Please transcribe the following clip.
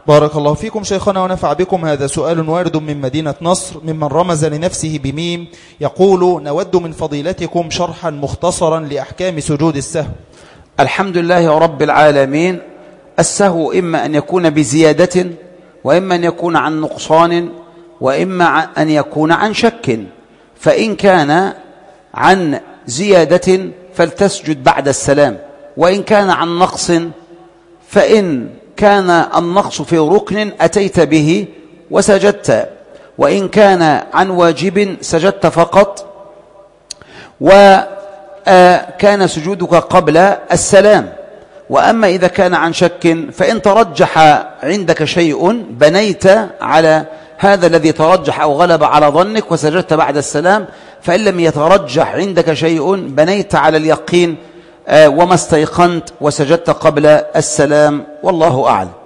بارك الله فيكم شيخنا ونفع بكم. هذا سؤال وارد من مدينة نصر ممن رمز لنفسه بميم، يقول: نود من فضيلتكم شرحا مختصرا لأحكام سجود السهو. الحمد لله رب العالمين. السهو إما أن يكون بزيادة، وإما أن يكون عن نقصان، وإما أن يكون عن شك. فإن كان عن زيادة فلتسجد بعد السلام، وإن كان عن نقص فإن كان النقص في ركن أتيت به وسجدت، وإن كان عن واجب سجدت فقط، وكان سجودك قبل السلام. وأما إذا كان عن شك فإن ترجح عندك شيء بنيت على هذا الذي ترجح أو غلب على ظنك وسجدت بعد السلام، فإن لم يترجح عندك شيء بنيت على اليقين وما استيقنت وسجدت قبل السلام، والله أعلم.